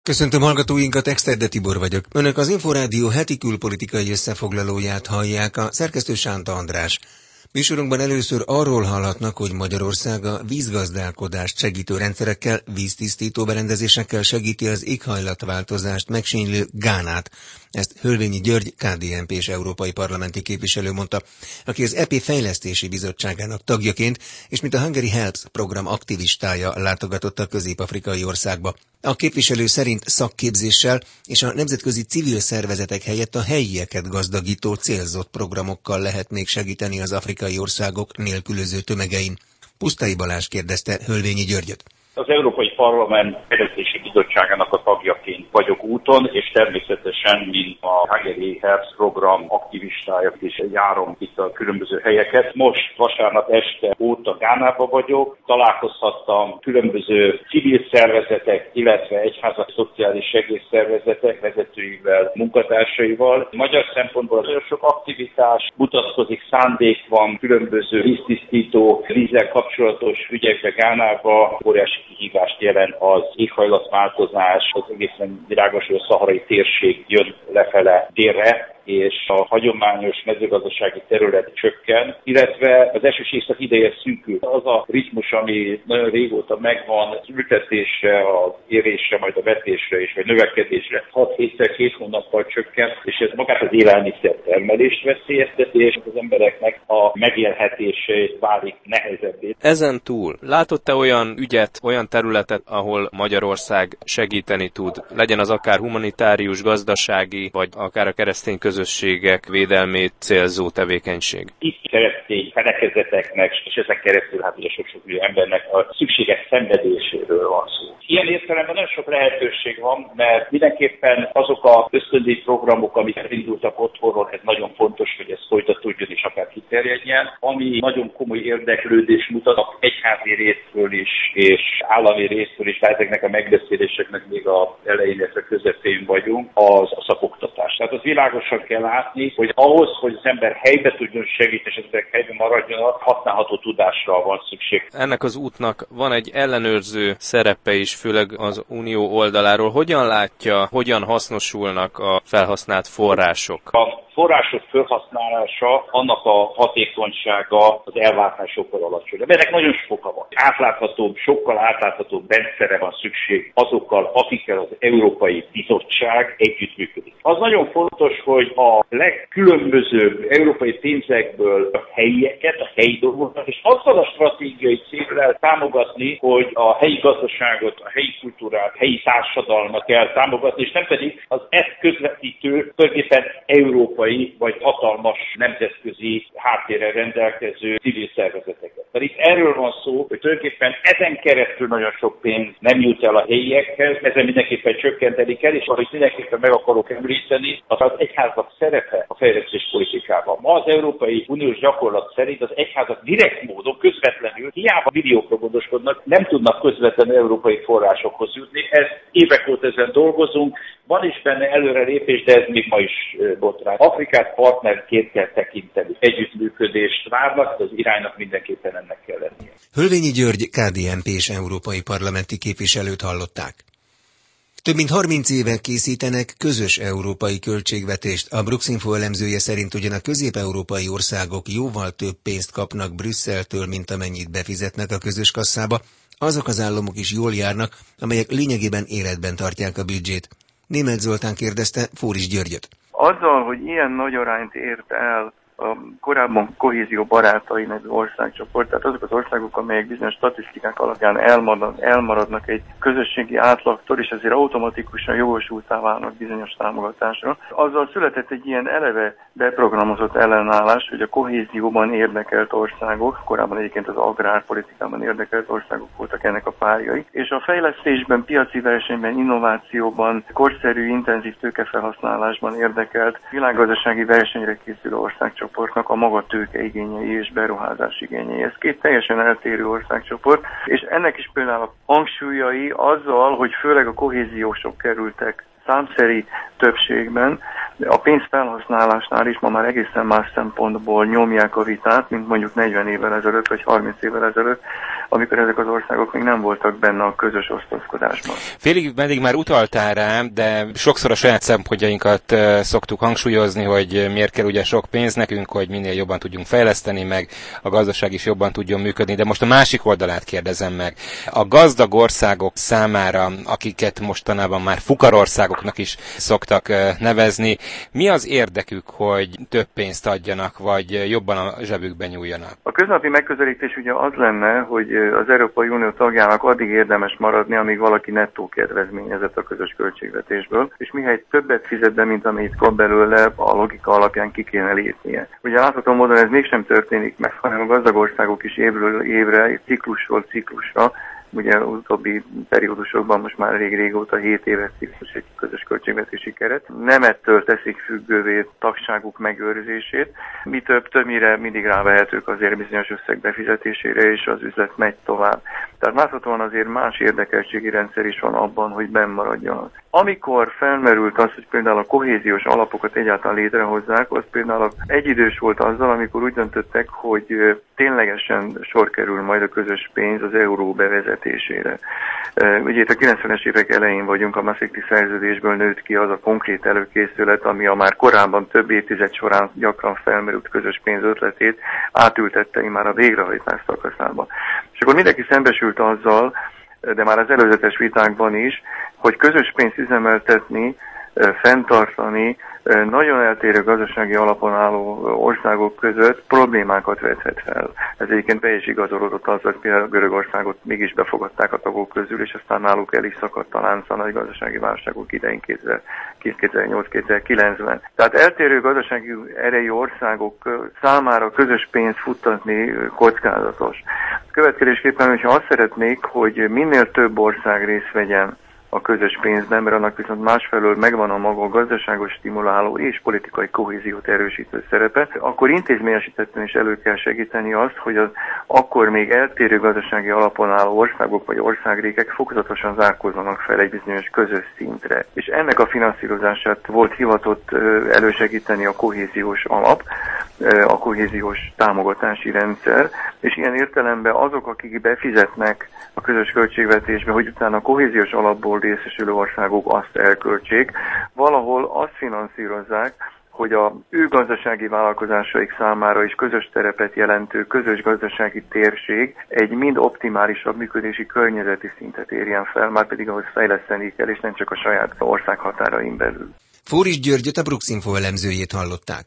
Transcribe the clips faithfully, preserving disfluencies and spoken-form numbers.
Köszöntöm hallgatóinkat, Exterde Tibor vagyok. Önök az Inforádió heti külpolitikai összefoglalóját hallják, a szerkesztő Sánta András. Műsorunkban először arról hallhatnak, hogy Magyarország a vízgazdálkodást segítő rendszerekkel, víztisztító berendezésekkel segíti az éghajlatváltozást megsínylő Gánát. Ezt Hölvényi György, ká dé en pés európai parlamenti képviselő mondta, aki az é pé fejlesztési bizottságának tagjaként, és mint a Hungary Helps program aktivistája látogatott a közép-afrikai országba. A képviselő szerint szakképzéssel és a nemzetközi civil szervezetek helyett a helyieket gazdagító célzott programokkal lehet még segíteni az afrikai országok nélkülöző tömegein. Pusztai Balázs kérdezte Hölvényi Györgyöt. Az Európai Parlament Fejlesztési Bizottságának a tagjaként vagyok úton, és természetesen, mint a Hungary Helps program aktivistája is járom itt a különböző helyeket. Most vasárnap este óta Gánába vagyok, találkozhattam különböző civil szervezetek, illetve egyházak szociális segélyszervezetek vezetőivel, munkatársaival. Magyar szempontból nagyon sok aktivitás mutatkozik, szándék van különböző víztisztító, vízzel kapcsolatos ügyekbe Gánába. Óriási kihívást jelent az éghajlatváltozás, az egészen világos, hogy a szaharai térség jön lefele délre, és a hagyományos mezőgazdasági terület csökken, illetve az esős éjszak ideje szűkül. Az a ritmus, ami nagyon régóta megvan, az ültetésre, az érésre, majd a vetésre és vagy növekedésre hat hétszer két hónappal csökken, és ez magát az élelmiszer termelést veszélyezteti, és az embereknek a megélhetését válik nehezebbé. Ezen túl látott-e olyan ügyet, olyan területet, ahol Magyarország segíteni tud? Legyen az akár humanitárius, gazdasági, vagy akár a keresztény közösségek védelmét célzó tevékenység? Itt keresztény felekezeteknek, és ezek keresztül hát ugye sok-sok embernek a szükséges szenvedéséről van szó. Ilyen értelemben nagyon sok lehetőség van, mert mindenképpen azok a ösztöndíj programok, amik elindultak otthonról, ez nagyon fontos, hogy ez folytatódjon és akár kiterjedjen. Ami nagyon komoly érdeklődés mutat a egyházi részről is, és állami részről is, tehát ezeknek a megbeszéléseknek még az elején, illetve közepén vagyunk, az a szakoktatás. Tehát az világosan kell látni, hogy ahhoz, hogy az ember helybe tudjon segíteni, és az emberek helyben maradjon, használható tudásra van szükség. Ennek az útnak van egy ellenőrző szerepe is, főleg az Unió oldaláról. Hogyan látja, hogyan hasznosulnak a felhasznált források? A források felhasználása, annak a hatékonysága az elvártásokkal alacsonyabb. Ennek nagyon sok oka van. Átláthatóbb, sokkal átláthatóbb rendszerre van szükség azokkal, akikkel az Európai Bizottság együttműködik. Az nagyon fontos, hogy a legkülönbözőbb európai pénzekből a helyieket, a helyi dolgokat, és azzal a stratégiai céllal támogatni, hogy a helyi gazdaságot, a helyi kultúrát, a helyi társadalmat kell támogatni, és nem pedig az ezt közvetítő, tulajdonképpen európai vagy hatalmas nemzetközi háttérrel rendelkező civil szervezeteket. Tehát itt erről van szó, hogy tulajdonképpen ezen keresztül nagyon sok pénz nem jut el a helyiekhez, ezen mindenképpen csökkenteni kell, és ahogy mindenképpen meg akarok említeni, az az egyházak szerepe a fejlesztés politikában. Ma az Európai Uniós gyakorlat szerint az egyházak direkt módon, közvetlenül, hiába milliókra gondoskodnak, nem tudnak közvetlenül európai forrásokhoz jutni. Ez évek óta ezen dolgozunk, van is benne előrelépés, de ez még ma is botrány. Afrikát partnerként kell tekinteni. Együttműködést várnak, az iránynak mindenképpen ennek kell lennie. Hölvényi György, ká dé en pés európai parlamenti képviselőt hallották. Több mint harminc éve készítenek közös európai költségvetést. A Bruxinfo elemzője szerint ugyan a közép-európai országok jóval több pénzt kapnak Brüsszeltől, mint amennyit befizetnek a közös kasszába. Azok az államok is jól járnak, amelyek lényegében életben tartják a büdzsét. Németh Zoltán kérdezte Fóris Györgyöt. Azzal, hogy ilyen nagy arányt ért el a korábban kohézió barátai nevű országcsoport, tehát azok az országok, amelyek bizonyos statisztikák alapján elmarad, elmaradnak egy közösségi átlagtól, és ezért automatikusan jogosultá válnak bizonyos támogatásra. Azzal született egy ilyen eleve beprogramozott ellenállás, hogy a kohézióban érdekelt országok, korábban egyébként az agrárpolitikában érdekelt országok voltak ennek a párjai, és a fejlesztésben, piaci versenyben, innovációban, korszerű, intenzív tőkefelhasználásban érdekelt, világgazdasági versenyre készülő országcsoport a maga tőkeigényei és beruházás igényei. Ez két teljesen eltérő országcsoport, és ennek is például a hangsúlyai azzal, hogy főleg a kohéziósok kerültek számszeri többségben, a pénzfelhasználásnál is ma már egészen más szempontból nyomják a vitát, mint mondjuk negyven évvel ezelőtt vagy harminc évvel ezelőtt, amikor ezek az országok még nem voltak benne a közös osztozkodásban. Félig meddig már utaltál rá, de sokszor a saját szempontjainkat szoktuk hangsúlyozni, hogy miért kell ugye sok pénz nekünk, hogy minél jobban tudjunk fejleszteni, meg a gazdaság is jobban tudjon működni, de most a másik oldalát kérdezem meg. A gazdag országok számára, akiket mostanában már fukarországoknak is szoktak nevezni, mi az érdekük, hogy több pénzt adjanak, vagy jobban a zsebükbe nyúljanak? A köznapi megközelítés ugye az lenne, hogy az Európai Unió tagjának addig érdemes maradni, amíg valaki nettó kedvezményezett a közös költségvetésből, és mihelyt többet fizet be, mint amit kap belőle, a logika alapján ki kéne lépnie. Ugye látható módon ez mégsem történik meg, hanem a gazdag országok is évről évre, ciklusról ciklusra, ugye az utóbbi periódusokban most már elég régóta hét éves ciklus egy közös költségvetési keret. Nem ettől teszik függővé tagságuk megőrzését. Mi több, többnyire mindig rávehetők azért bizonyos összeg befizetésére, és az üzlet megy tovább. Tehát láthatóan azért más érdekeltségi rendszer is van abban, hogy benn maradjon. Amikor felmerült az, hogy például a kohéziós alapokat egyáltalán létrehozzák, az például egyidős volt azzal, amikor úgy döntöttek, hogy ténylegesen sor kerül majd a közös pénz az euró bevezetésére. Ugye itt a kilencvenes évek elején vagyunk, a Maastrichti szerződésből nőtt ki az a konkrét előkészület, ami a már korábban több évtized során gyakran felmerült közös pénz ötletét átültette már a végrehajtás szakaszába. És akkor mindenki szembesült azzal, de már az előzetes vitákban is, hogy közös pénzt üzemeltetni, fenntartani nagyon eltérő gazdasági alapon álló országok között problémákat vethet fel. Ez egyébként be is igazolódott az, hogy például Görögországot mégis befogadták a tagok közül, és aztán náluk el is szakadt a lánc a nagy gazdasági válságok idején kétezer-nyolc kétezer-kilencben. Tehát eltérő gazdasági erejű országok számára közös pénzt futtatni kockázatos. Következésképpen, hogyha azt szeretnék, hogy minél több ország részt vegyen a közös pénzben, mert annak viszont másfelől megvan a maga gazdaságos stimuláló és politikai kohéziót erősítő szerepe, akkor intézményesítetten is elő kell segíteni azt, hogy az akkor még eltérő gazdasági alapon álló országok vagy országrékek fokozatosan zárkózzanak fel egy bizonyos közös szintre. És ennek a finanszírozását volt hivatott elősegíteni a kohéziós alap, a kohéziós támogatási rendszer, és ilyen értelemben azok, akik befizetnek a közös költségvetésbe, hogy utána a kohéziós alapból részesülő országok azt elköltsék, valahol azt finanszírozzák, hogy a ő gazdasági vállalkozásaik számára is közös terepet jelentő közös gazdasági térség egy mind optimálisabb működési környezeti szintet érjen fel, már pedig ahhoz fejleszteni kell, és nem csak a saját ország határain belül. Fóris Györgyöt, a Bruxinfo elemzőjét hallották.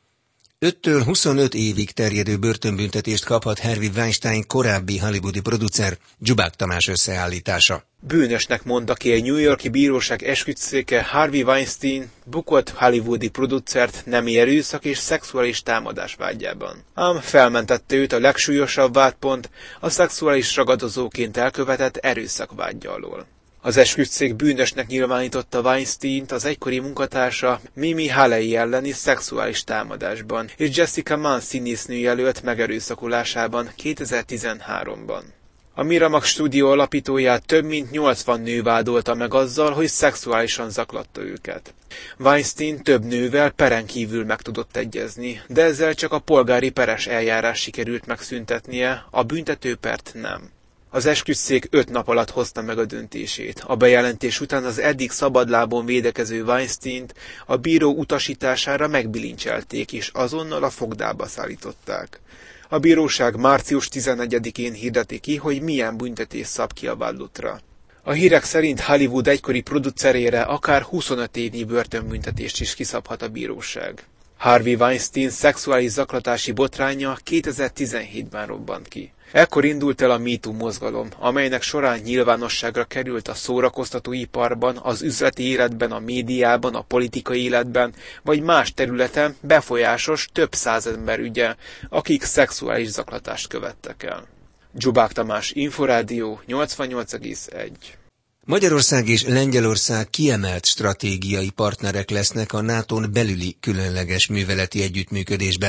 öttől huszonöt évig terjedő börtönbüntetést kaphat Harvey Weinstein korábbi hollywoodi producer, Dzsubák Tamás összeállítása. Bűnösnek mondta ki egy New York-i bíróság esküdtszéke Harvey Weinstein bukott hollywoodi producert nemi erőszak és szexuális támadás vágyában. Ám felmentette őt a legsúlyosabb vádpont, a szexuális ragadozóként elkövetett erőszakvádja alól. Az esküdtszék bűnösnek nyilvánította Weinsteint az egykori munkatársa Mimi Haley elleni szexuális támadásban és Jessica Mann színésznő jelölt megerőszakolásában kétezer-tizenháromban. A Miramax stúdió alapítóját több mint nyolcvan nő vádolta meg azzal, hogy szexuálisan zaklatta őket. Weinstein több nővel peren kívül meg tudott egyezni, de ezzel csak a polgári peres eljárás sikerült megszüntetnie, a büntetőpert nem. Az esküdtszék öt nap alatt hozta meg a döntését. A bejelentés után az eddig szabadlábon védekező Weinsteint a bíró utasítására megbilincselték, és azonnal a fogdába szállították. A bíróság március tizenegyedikén hirdeti ki, hogy milyen büntetés szab ki a vádlottra. A hírek szerint Hollywood egykori producerére akár huszonöt évnyi börtönbüntetést is kiszabhat a bíróság. Harvey Weinstein szexuális zaklatási botránya kétezer-tizenhétben robbant ki. Ekkor indult el a MeToo mozgalom, amelynek során nyilvánosságra került a szórakoztatóiparban, az üzleti életben, a médiában, a politikai életben, vagy más területen befolyásos több százember ügye, akik szexuális zaklatást követtek el. Dzsubák Tamás, Inforádió, nyolcvannyolc egész egy. Magyarország és Lengyelország kiemelt stratégiai partnerek lesznek a nátón belüli különleges műveleti együttműködésben.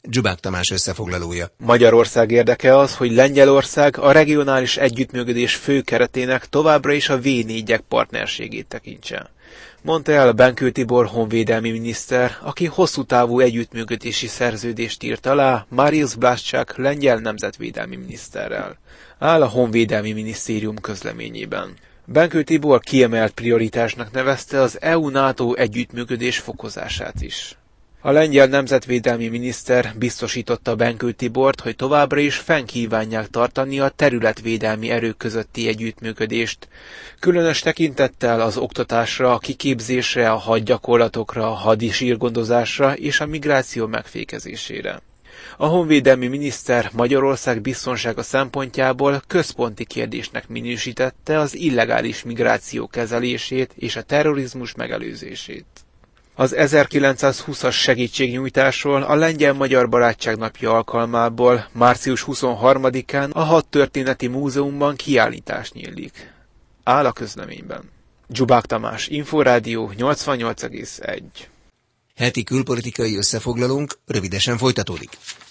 Dzsubák Tamás összefoglalója. Magyarország érdeke az, hogy Lengyelország a regionális együttműködés fő keretének továbbra is a vé négyek partnerségét tekintse, mondta el Benkő Tibor honvédelmi miniszter, aki hosszú távú együttműködési szerződést írt alá Mariusz Blaszczák lengyel nemzetvédelmi miniszterrel, áll a honvédelmi minisztérium közleményében. Benkő Tibor kiemelt prioritásnak nevezte az é u-NATO együttműködés fokozását is. A lengyel nemzetvédelmi miniszter biztosította Benkő Tibort, hogy továbbra is fenn kívánják tartani a területvédelmi erők közötti együttműködést, különös tekintettel az oktatásra, a kiképzésre, a hadgyakorlatokra, a hadisírgondozásra és a migráció megfékezésére. A honvédelmi miniszter Magyarország biztonsága szempontjából központi kérdésnek minősítette az illegális migráció kezelését és a terrorizmus megelőzését. Az ezerkilencszázhúszas segítségnyújtásról a Lengyel-Magyar Barátság Napja alkalmából március huszonharmadikán a Hadtörténeti Múzeumban kiállítás nyílik, áll a közleményben. Dzsubák Tamás, Inforádió nyolcvannyolc egész egy. Heti külpolitikai összefoglalónk rövidesen folytatódik.